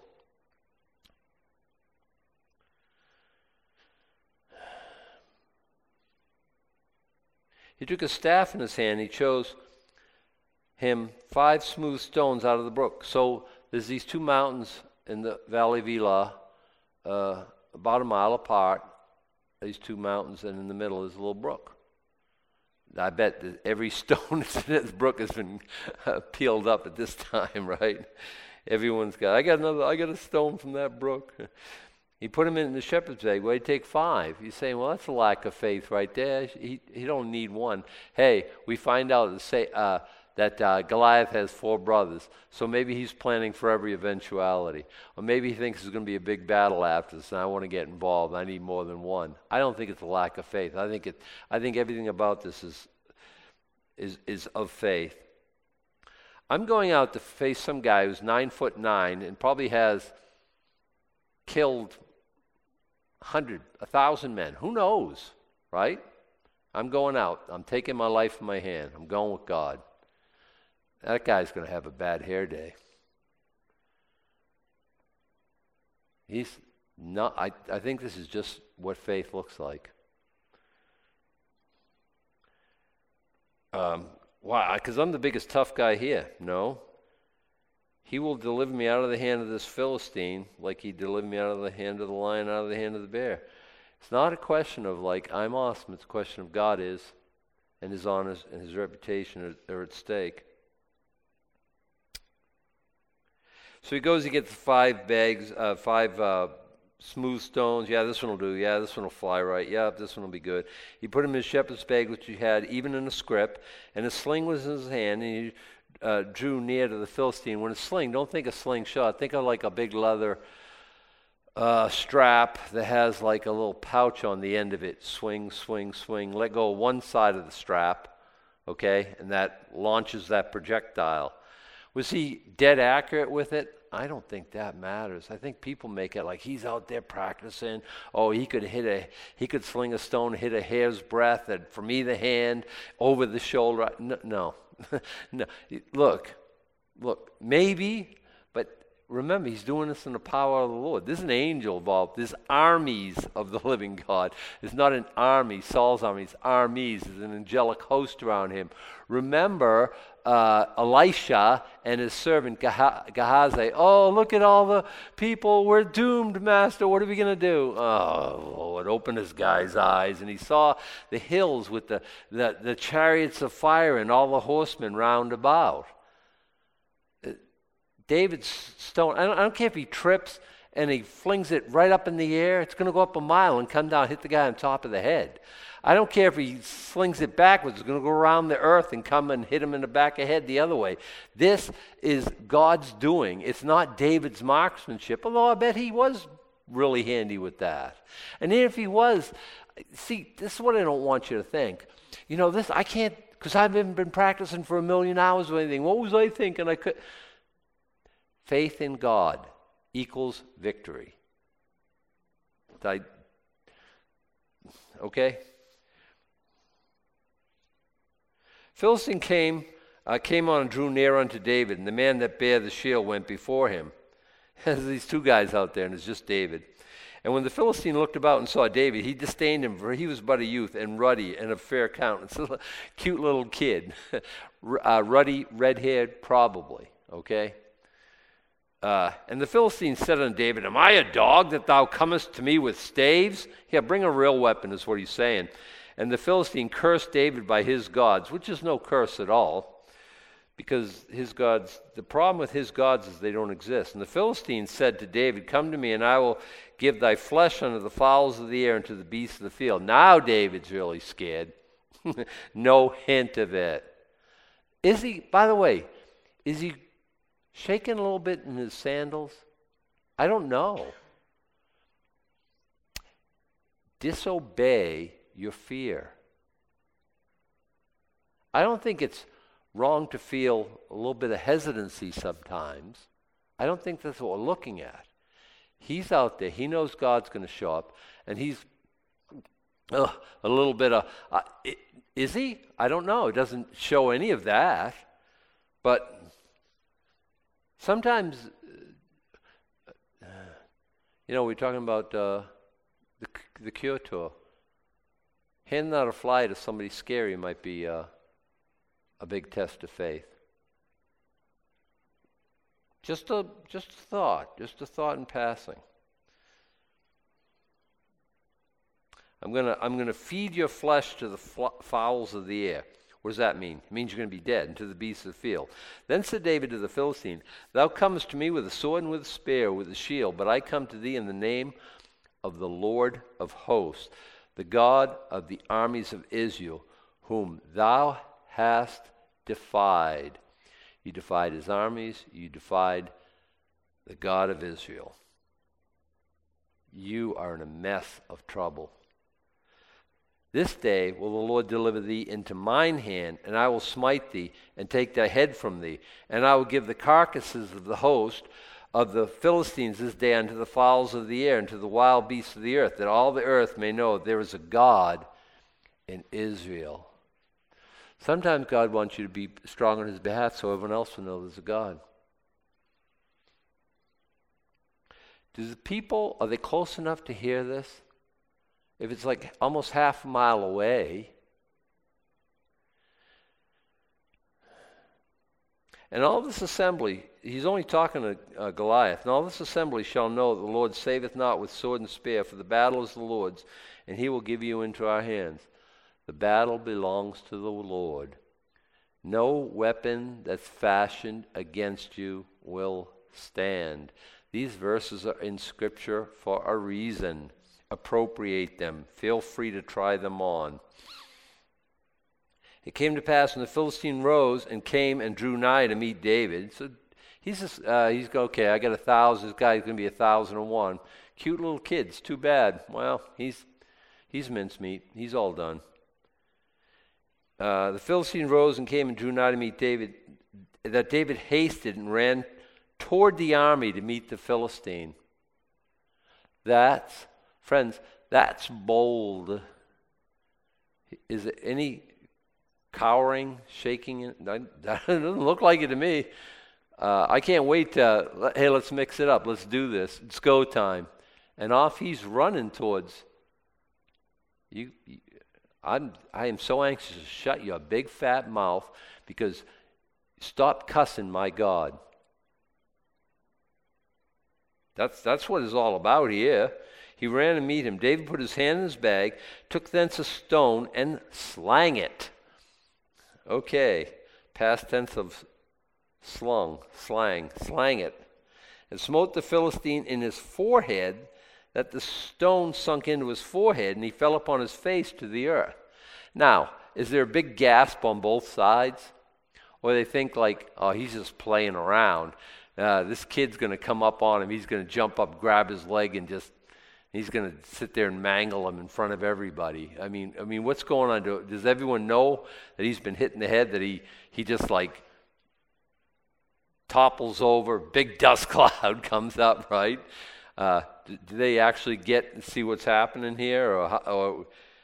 He took a staff in his hand. He chose him 5 smooth stones out of the brook. So there's these 2 mountains in the Valley of Elah, about a mile apart. These 2 mountains, and in the middle is a little brook. I bet that every stone that's in this brook has been peeled up at this time, right? Everyone's got. I got a stone from that brook. He put him in the shepherd's bag. Well, he'd take 5. You're saying, well, that's a lack of faith right there. He don't need 1. Hey, we find out that Goliath has 4 brothers, so maybe he's planning for every eventuality. Or maybe he thinks there's going to be a big battle after this, and I want to get involved. I need more than 1. I don't think it's a lack of faith. I think everything about this is of faith. I'm going out to face some guy who's 9'9" and probably has killed 1,000 men. Who knows, right? I'm going out. I'm taking my life in my hand. I'm going with God. That guy's going to have a bad hair day. He's not. I think this is just what faith looks like. Why? Because I'm the biggest tough guy here. No. He will deliver me out of the hand of this Philistine like he delivered me out of the hand of the lion, out of the hand of the bear. It's not a question of like, I'm awesome. It's a question of God is, and his honor and his reputation are at stake. So he goes, he gets 5 bags, 5 smooth stones. Yeah, this one will do. Yeah, this one will fly right. Yeah, this one will be good. He put him in his shepherd's bag, which he had even in a scrip, and a sling was in his hand, and he drew near to the Philistine. When a sling, don't think a slingshot. Think of like a big leather strap that has like a little pouch on the end of it. Swing, swing, swing. Let go of one side of the strap, okay, and that launches that projectile. Was he dead accurate with it? I don't think that matters. I think people make it like he's out there practicing. Oh, he could sling a stone, hit a hair's breadth, and from either hand over the shoulder. No. No. Look, maybe, but remember, he's doing this in the power of the Lord. There's an angel involved. There's armies of the living God. It's not an army, Saul's army. It's armies. There's an angelic host around him. Remember Elisha and his servant Gehazi. Oh, look at all the people. We're doomed, Master. What are we going to do? Oh, Lord, open this guy's eyes. And he saw the hills with the chariots of fire and all the horsemen round about. David's stone, I don't care if he trips and he flings it right up in the air. It's going to go up a mile and come down, hit the guy on top of the head. I don't care if he slings it backwards. It's going to go around the earth and come and hit him in the back of the head the other way. This is God's doing. It's not David's marksmanship, although I bet he was really handy with that. And even if he was, see, this is what I don't want you to think. This, I can't, because I haven't been practicing for 1,000,000 hours or anything. What was I thinking? Faith in God equals victory. Okay? Philistine came on and drew near unto David, and the man that bare the shield went before him. There's these 2 guys out there, and it's just David. And when the Philistine looked about and saw David, he disdained him, for he was but a youth and ruddy and of fair countenance. A cute little kid. Ruddy, red-haired, probably, okay? And the Philistine said unto David, Am I a dog that thou comest to me with staves? Yeah, bring a real weapon is what he's saying. And the Philistine cursed David by his gods, which is no curse at all, because his gods, the problem with his gods is they don't exist. And the Philistine said to David, Come to me, and I will give thy flesh unto the fowls of the air and to the beasts of the field. Now David's really scared. No hint of it. Is he, by the way, is he shaking a little bit in his sandals? I don't know. Disobey your fear. I don't think it's wrong to feel a little bit of hesitancy sometimes. I don't think that's what we're looking at. He's out there. He knows God's going to show up, and he's a little bit of, is he? I don't know. It doesn't show any of that. But sometimes, we're talking about the cure tour. Handing out a fly to somebody scary might be a big test of faith. Just a thought in passing. I'm gonna feed your flesh to the fowls of the air. What does that mean? It means you're going to be dead, and to the beasts of the field. Then said David to the Philistine, Thou comest to me with a sword and with a spear, with a shield, but I come to thee in the name of the Lord of hosts, the God of the armies of Israel, whom thou hast defied. You defied his armies. You defied the God of Israel. You are in a mess of trouble. This day will the Lord deliver thee into mine hand, and I will smite thee, and take thy head from thee. And I will give the carcasses of the host of the Philistines this day unto the fowls of the air, and to the wild beasts of the earth, that all the earth may know there is a God in Israel. Sometimes God wants you to be strong on his behalf so everyone else will know there's a God. Do the people, are they close enough to hear this? If it's like almost half a mile away, and all this assembly, he's only talking to Goliath, and all this assembly shall know that the Lord saveth not with sword and spear, for the battle is the Lord's, and he will give you into our hands. The battle belongs to the Lord. No weapon that's fashioned against you will stand. These verses are in Scripture for a reason. Appropriate them. Feel free to try them on. It came to pass when the Philistine rose and came and drew nigh to meet David. So he's okay, I got 1,000. This guy's going to be 1,001. Cute little kids, too bad. Well, he's mincemeat. He's all done. The Philistine rose and came and drew nigh to meet David. That David hasted and ran toward the army to meet the Philistine. Friends, that's bold. Is it any cowering, shaking? That doesn't look like it to me. I can't wait hey, let's mix it up. Let's do this. It's go time. And off he's running towards you. I am so anxious to shut your big fat mouth, because stop cussing my God. That's what it's all about here. He ran to meet him. David put his hand in his bag, took thence a stone, and slang it. Okay, past tense of slang it. And smote the Philistine in his forehead, that the stone sunk into his forehead, and he fell upon his face to the earth. Now, is there a big gasp on both sides? Or they think like, oh, he's just playing around. This kid's going to come up on him. He's going to jump up, grab his leg, and he's going to sit there and mangle him in front of everybody. I mean, what's going on? Does everyone know that he's been hit in the head, that he just like topples over, big dust cloud comes up, right? Do they actually get and see what's happening here? Or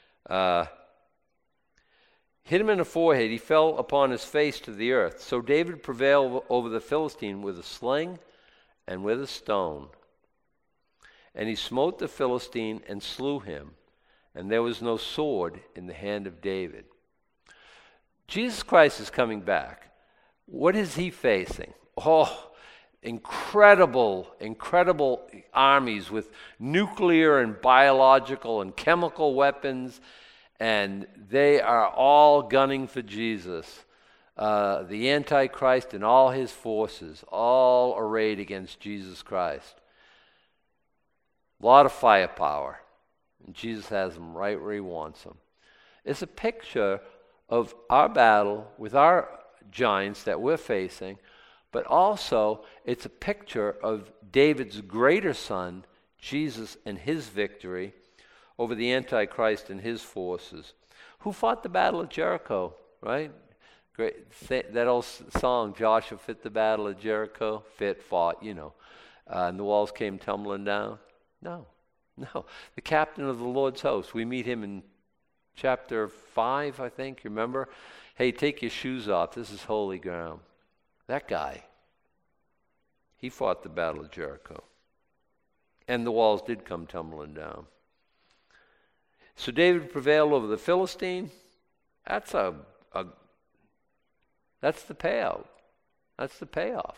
hit him in the forehead. He fell upon his face to the earth. So David prevailed over the Philistine with a sling and with a stone. And he smote the Philistine and slew him, and there was no sword in the hand of David. Jesus Christ is coming back. What is he facing? Oh, incredible armies with nuclear and biological and chemical weapons, and they are all gunning for Jesus. The Antichrist and all his forces, all arrayed against Jesus Christ. A lot of firepower, and Jesus has them right where he wants them. It's a picture of our battle with our giants that we're facing, but also it's a picture of David's greater son, Jesus, and his victory over the Antichrist and his forces. Who fought the battle of Jericho, right? Great, that old song, Joshua fit the battle of Jericho, fought, and the walls came tumbling down. No. The captain of the Lord's host, we meet him in chapter 5, I think, you remember? Hey, take your shoes off, this is holy ground. That guy, he fought the battle of Jericho. And the walls did come tumbling down. So David prevailed over the Philistine. That's the payout. That's the payoff.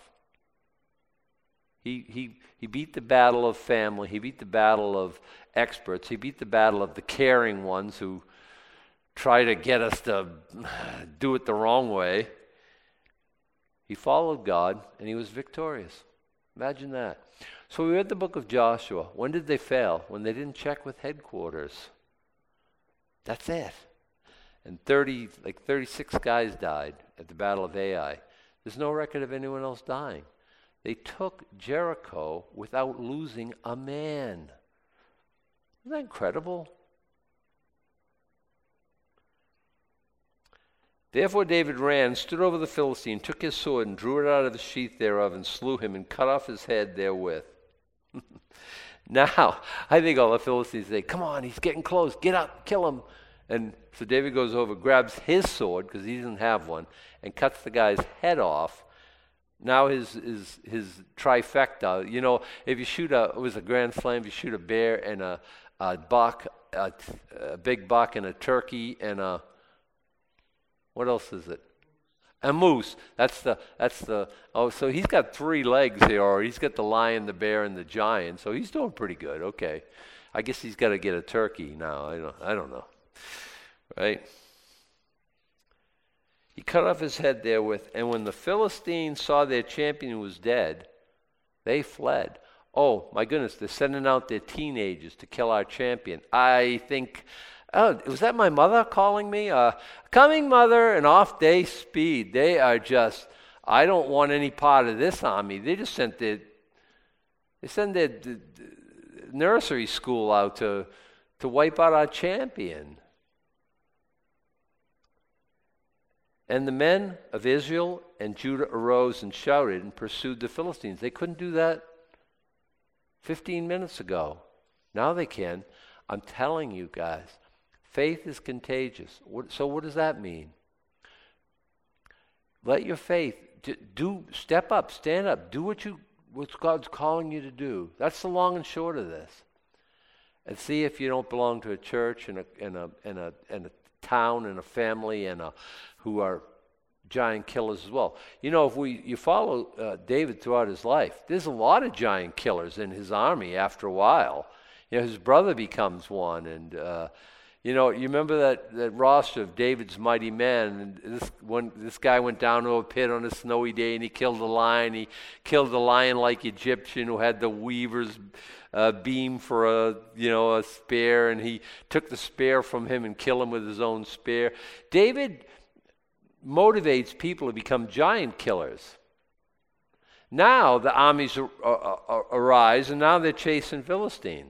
He beat the battle of family. He beat the battle of experts. He beat the battle of the caring ones who try to get us to do it the wrong way. He followed God, and he was victorious. Imagine that. So we read the book of Joshua. When did they fail? When they didn't check with headquarters. That's it. And 36 guys died at the Battle of Ai. There's no record of anyone else dying. They took Jericho without losing a man. Isn't that incredible? Therefore David ran, stood over the Philistine, took his sword, and drew it out of the sheath thereof, and slew him, and cut off his head therewith. Now, I think all the Philistines say, come on, he's getting close, get up, kill him. And so David goes over, grabs his sword, because he doesn't have one, and cuts the guy's head off. Now his trifecta, if you shoot it was a Grand Slam, if you shoot a bear and a buck, a big buck and a turkey and what else is it? A moose. So he's got 3 legs here, or he's got the lion, the bear, and the giant. So he's doing pretty good. Okay. I guess he's got to get a turkey now. I don't know. Right? He cut off his head therewith, and when the Philistines saw their champion was dead, they fled. Oh, my goodness, they're sending out their teenagers to kill our champion. I think, was that my mother calling me? Coming, mother, and off they speed. They are just, I don't want any part of this army. They just send their nursery school out to wipe out our champion. And the men of Israel and Judah arose and shouted and pursued the Philistines. They couldn't do that 15 minutes ago. Now they can. I'm telling you guys, faith is contagious. So what does that mean? Let your faith, step up, stand up, do what God's calling you to do. That's the long and short of this. And see if you don't belong to a church and a town and a family who are giant killers as well. If you follow David throughout his life, there's a lot of giant killers in his army after a while. His brother becomes one, and you remember that roster of David's mighty men. And this guy went down to a pit on a snowy day, and he killed a lion. He killed the lion-like Egyptian who had the weaver's beam for a spear, and he took the spear from him and killed him with his own spear. David motivates people to become giant killers. Now the armies arise, and now they're chasing Philistines.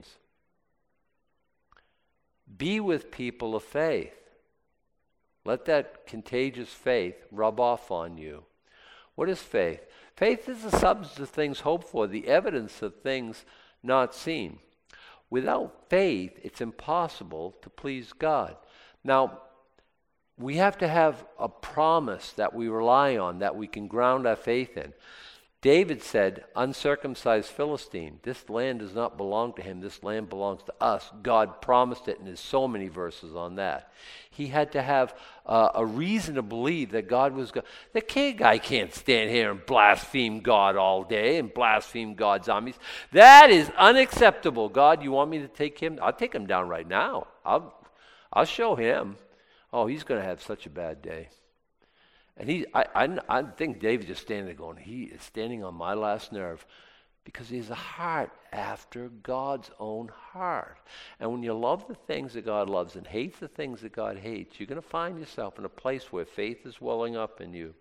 Be with people of faith. Let that contagious faith rub off on you. What is faith? Faith is the substance of things hoped for, the evidence of things not seen. Without faith, it's impossible to please God. Now, we have to have a promise that we rely on, that we can ground our faith in. David said, uncircumcised Philistine, this land does not belong to him. This land belongs to us. God promised it, and there's so many verses on that. He had to have a reason to believe that God was God. The guy can't stand here and blaspheme God all day and blaspheme God's armies. That is unacceptable. God, you want me to take him? I'll take him down right now. I'll show him. Oh, he's going to have such a bad day. And I think David just standing there going, he is standing on my last nerve, because he has a heart after God's own heart. And when you love the things that God loves and hate the things that God hates, you're going to find yourself in a place where faith is welling up in you.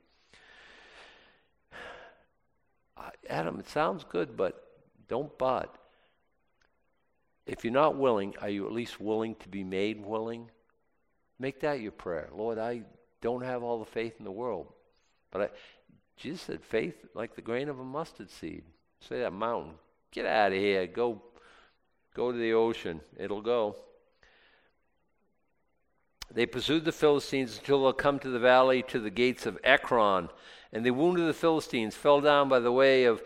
Adam, it sounds good, but don't but. If you're not willing, are you at least willing to be made willing? Make that your prayer. Lord, I don't have all the faith in the world. But Jesus said faith like the grain of a mustard seed. Say that mountain, get out of here, go to the ocean, it'll go. They pursued the Philistines until they come to the valley to the gates of Ekron. And they wounded the Philistines, fell down by the way of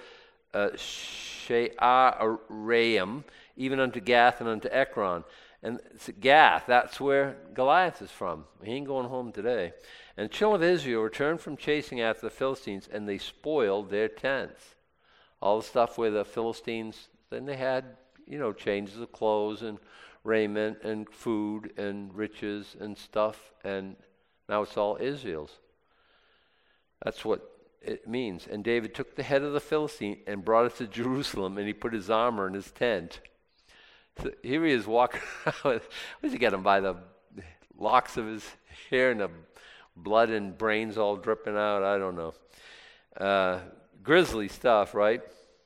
Shaaraim, even unto Gath and unto Ekron. And Gath, that's where Goliath is from. He ain't going home today. And the children of Israel returned from chasing after the Philistines, and they spoiled their tents. All the stuff where the Philistines, then they had, changes of clothes and raiment and food and riches and stuff, and now it's all Israel's. That's what it means. And David took the head of the Philistine and brought it to Jerusalem, and he put his armor in his tent. So here he is walking around. Where's he get him? By the locks of his hair and the blood and brains all dripping out? I don't know. Grisly stuff, right?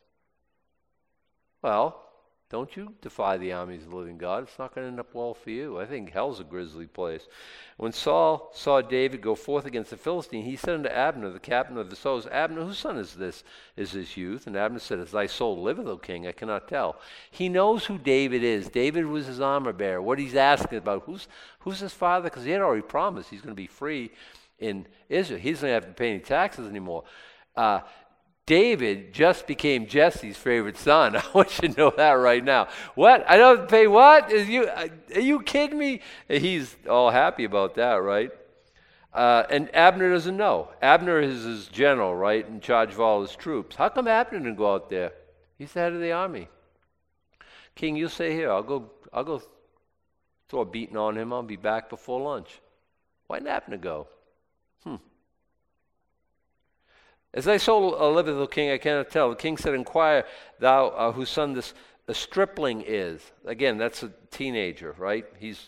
Well, don't you defy the armies of the living God. It's not going to end up well for you. I think hell's a grisly place. When Saul saw David go forth against the Philistine, he said unto Abner, the captain of the soldiers, Abner, whose son is this youth? And Abner said, as thy soul liveth, O king, I cannot tell. He knows who David is. David was his armor bearer. What he's asking about, who's his father? Because he had already promised he's going to be free in Israel. He doesn't have to pay any taxes anymore. David just became Jesse's favorite son. I want you to know that right now. What? I don't pay what? Are you kidding me? He's all happy about that, right? And Abner doesn't know. Abner is his general, right, in charge of all his troops. How come Abner didn't go out there? He's the head of the army. King, you stay here. I'll go throw a beating on him. I'll be back before lunch. Why didn't Abner go? As thy soul liveth, O king, I cannot tell. The king said, inquire thou whose son this stripling is. Again, that's a teenager, right? He's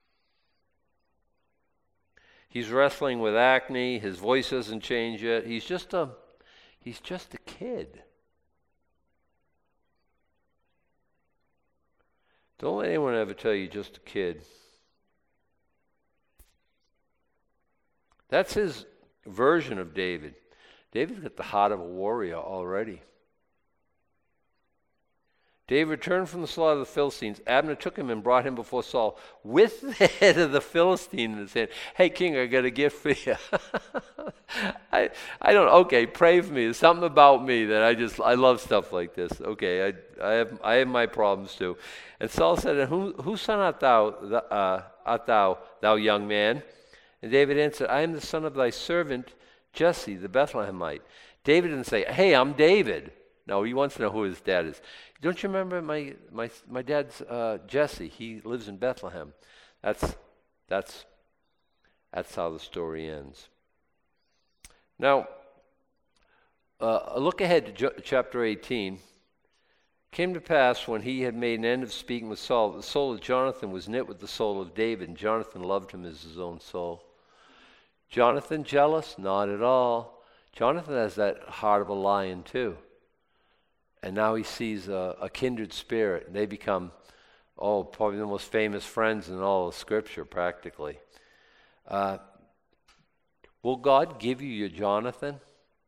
wrestling with acne. His voice hasn't changed yet. He's just a kid. Don't let anyone ever tell you just a kid. That's his version of David. David's got the heart of a warrior already. David returned from the slaughter of the Philistines. Abner took him and brought him before Saul with the head of the Philistine in his hand. Hey, king, I got a gift for you. Okay, pray for me. There's something about me that I love stuff like this. Okay, I have my problems too. And Saul said, whose son art thou young man? And David answered, I am the son of thy servant Jesse, the Bethlehemite. David didn't say, hey, I'm David. No, he wants to know who his dad is. Don't you remember my dad's Jesse? He lives in Bethlehem. That's how the story ends. Now, look ahead to chapter 18. Came to pass when he had made an end of speaking with Saul, the soul of Jonathan was knit with the soul of David, and Jonathan loved him as his own soul. Jonathan jealous? Not at all. Jonathan has that heart of a lion too. And now he sees a kindred spirit, and they become, probably the most famous friends in all of Scripture, practically. Will God give you your Jonathan?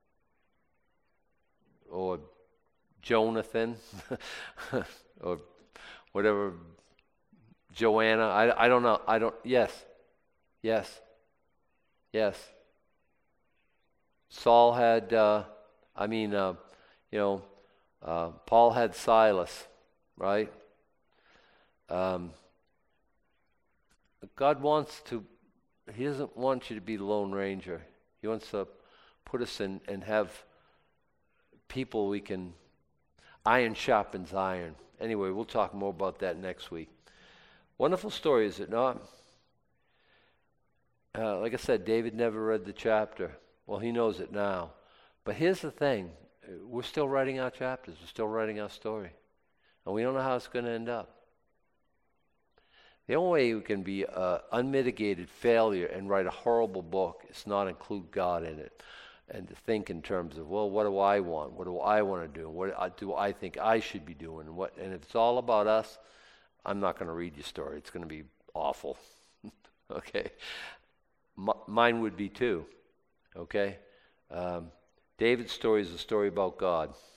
Or Jonathan? Or whatever, Joanna? I don't know. Yes. Saul had, You know, Paul had Silas, right? God wants to, he doesn't want you to be the Lone Ranger. He wants to put us in and have people we can, iron sharpens iron. Anyway, we'll talk more about that next week. Wonderful story, is it not? Like I said, David never read the chapter. Well, he knows it now. But here's the thing. We're still writing our chapters. We're still writing our story. And we don't know how it's going to end up. The only way we can be an unmitigated failure and write a horrible book is not include God in it. And to think in terms of, well, what do I want? What do I want to do? What do I think I should be doing? And if it's all about us, I'm not going to read your story. It's going to be awful. Okay? Mine would be too. Okay? David's story is a story about God.